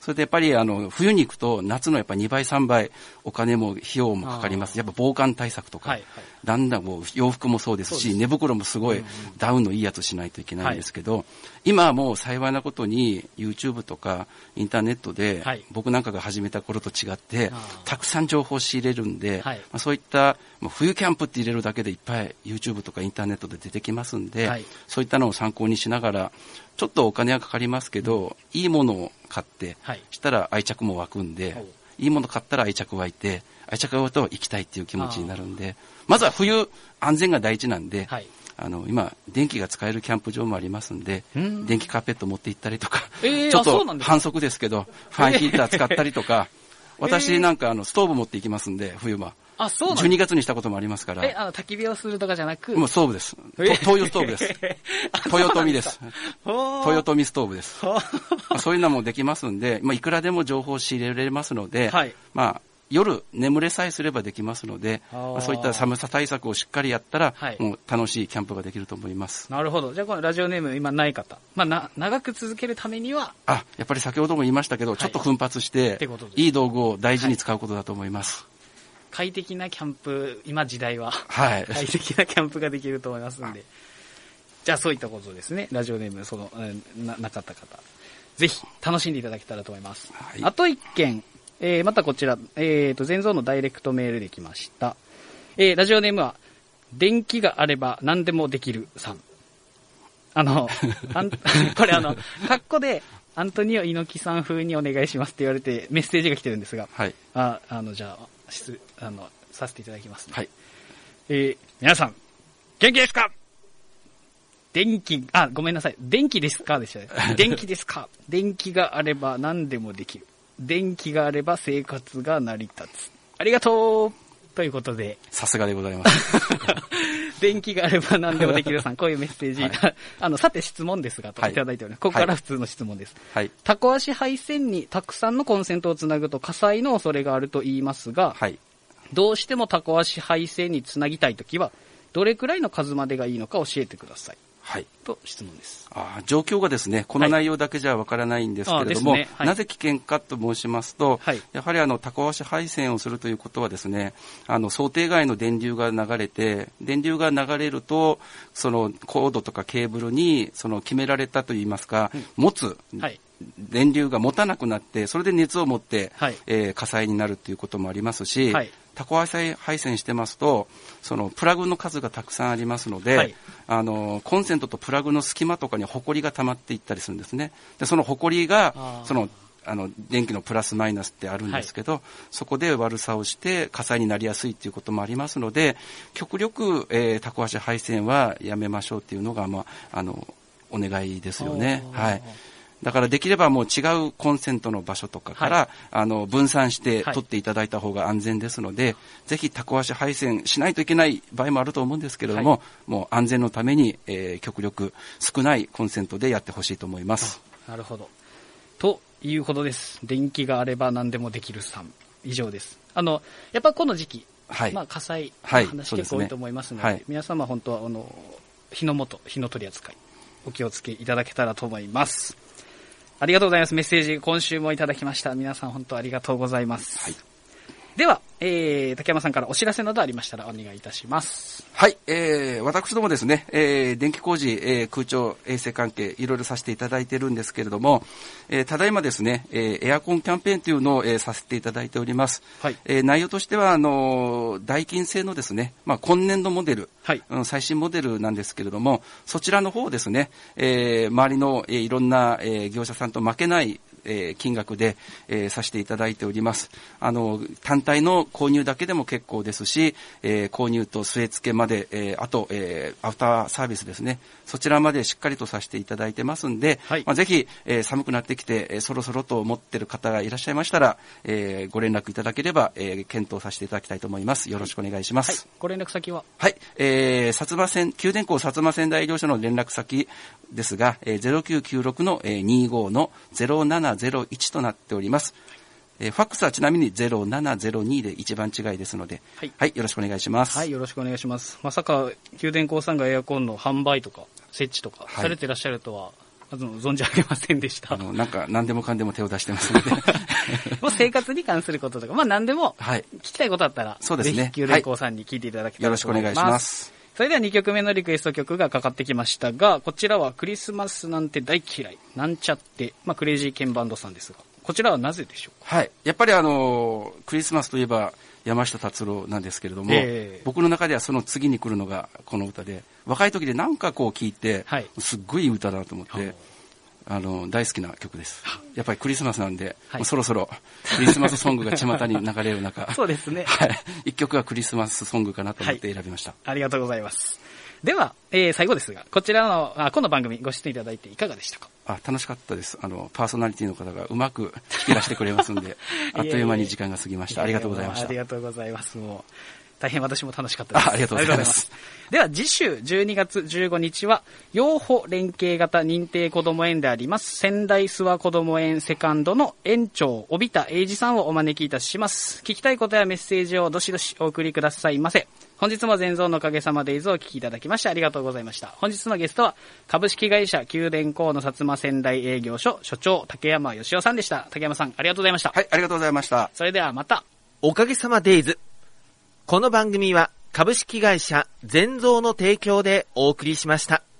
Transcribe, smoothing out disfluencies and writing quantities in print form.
それでやっぱり冬に行くと夏のやっぱり2倍3倍お金も費用もかかります。やっぱ防寒対策とか、だんだんもう洋服もそうですし、寝袋もすごいダウンのいいやつしないといけないんですけど、今はもう幸いなことに YouTube とかインターネットで、僕なんかが始めた頃と違ってたくさん情報を仕入れるんで、そういった冬キャンプって入れるだけでいっぱい YouTube とかインターネットで出てきますんで、そういったのを参考にしながら、ちょっとお金はかかりますけど、いいものを買って、したら愛着も湧くんで、いいもの買ったら愛着湧いて、愛着が湧くと行きたいっていう気持ちになるんで、まずは冬安全が第一なんで、今電気が使えるキャンプ場もありますんで、電気カーペット持って行ったりとか、ちょっと反則ですけどファンヒーター使ったりとか、私なんかストーブ持って行きますんで、冬場12月にしたこともありますから。 焚き火をするとかじゃなく、 もうストーブです。灯油ストーブです。豊臣です。豊臣ストーブです。そういうのもできますんで、いくらでも情報を仕入れられますので、夜眠れさえすればできますので、そういった寒さ対策をしっかりやったら、もう楽しいキャンプができると思います。 なるほど。じゃあこのラジオネーム今ない方、長く続けるためには、 やっぱり先ほども言いましたけど、ちょっと奮発して、いい道具を大事に使うことだと思います。 快適なキャンプ、今時代は、快適なキャンプができると思いますんで。じゃあそういったことですね。ラジオネームなかった方、ぜひ楽しんでいただけたらと思います。あと1件、またこちら、前蔵のダイレクトメールで来ました。ラジオネームは、電気があれば何でもできるさん。これカッコで、アントニオ猪木さん風にお願いしますって言われてメッセージが来てるんですが、じゃあ、させていただきますね。皆さん、元気ですか？ごめんなさい。電気ですかでしたね。電気ですか？電気があれば何でもできる。電気があれば生活が成り立つ。ありがとうということで。 さすがでございます。 電気があれば何でもできるさん、こういうメッセージ。さて質問ですが、といただいております。ここから普通の質問です。タコ足配線にたくさんのコンセントをつなぐと火災の恐れがあると言いますが、どうしてもタコ足配線につなぎたいときは、どれくらいの数までがいいのか教えてください。と質問です。 状況がですね、この内容だけじゃわからないんですけれども、なぜ危険かと申しますと、やはりタコ足配線をするということはですね、想定外の電流が流れて、電流が流れると、そのコードとかケーブルに決められたといいますか、持つ、電流が持たなくなって、それで熱を持って、火災になるということもありますし、タコ足配線してますと、プラグの数がたくさんありますので、コンセントとプラグの隙間とかにホコリが溜まっていったりするんですね。で、そのホコリが、電気のプラスマイナスってあるんですけど、そこで悪さをして火災になりやすいということもありますので、極力、タコ足配線はやめましょうっていうのが、お願いですよね。だからできればもう違うコンセントの場所とかから、分散して取っていただいた方が安全ですので、ぜひタコ足配線しないといけない場合もあると思うんですけれども、もう安全のために、極力少ないコンセントでやってほしいと思います。 なるほど。ということです。電気があれば何でもできるさん。以上です。やっぱこの時期、火災の話結構多いと思いますので、皆様本当は火の取り扱いお気をつけいただけたらと思います。ありがとうございます。メッセージ今週もいただきました。皆さん本当ありがとうございます。では、竹山さんからお知らせなどありましたらお願いいたします。 私どもですね、電気工事、空調衛生関係いろいろさせていただいているんですけれども、ただいまですね、エアコンキャンペーンというのを、させていただいております。内容としてはダイキン製のですね、今年度モデル、最新モデルなんですけれども、そちらの方をですね、周りの、いろんな、業者さんと負けない金額で、させていただいております。単体の購入だけでも結構ですし、購入と据え付けまで、あと、アフターサービスですね。そちらまでしっかりとさせていただいてますんで、ぜひ、寒くなってきて、そろそろと思っている方がいらっしゃいましたら、ご連絡いただければ、検討させていただきたいと思います。よろしくお願いします。 ご連絡先は？ 薩摩線、九電工薩摩仙台営業所の連絡先ですが、0996-25-0701となっております。ファックスはちなみに0702で一番違いですので、よろしくお願いします。 よろしくお願いします。まさか九電工さんがエアコンの販売とか設置とかされていらっしゃるとは、 存じ上げませんでした。 なんか何でもかんでも手を出してますので。 もう生活に関することとか、まあ何でも聞きたいことあったら、 そうですね。 ぜひ九連工さんに聞いていただきたいと思います。 よろしくお願いします。 それでは2曲目のリクエスト曲がかかってきましたが、こちらはクリスマスなんて大嫌い、なんちゃって、まあクレイジーケンバンドさんですが、こちらはなぜでしょうか？ はい。やっぱりクリスマスといえば山下達郎なんですけれども、僕の中ではその次に来るのがこの歌で、若い時でなんかこう聴いて、すっごいいい歌だなと思って、大好きな曲です。やっぱりクリスマスなんで、もうそろそろクリスマスソングが巷に流れる中、 そうですね。 はい。一曲はクリスマスソングかなと思って選びました。 ありがとうございます。では、最後ですが、こちらの、この番組ご出演いただいていかがでしたか？ 楽しかったです。パーソナリティの方がうまく引き出してくれますんで、あっという間に時間が過ぎました。ありがとうございました。 ありがとうございます。もう大変私も楽しかったです。 ありがとうございます。 では次週12月15日は養護連携型認定こども園であります仙台諏訪こども園セカンドの園長帯田英二さんをお招きいたします。聞きたいことやメッセージをどしどしお送りくださいませ。本日も全蔵のおかげさまデイズをお聞きいただきましてありがとうございました。本日のゲストは株式会社九連工の薩摩仙台営業所所長竹山義雄さんでした。竹山さんありがとうございました。 はい、ありがとうございました。 それではまた。 おかげさまデイズ。この番組は株式会社全蔵の提供でお送りしました。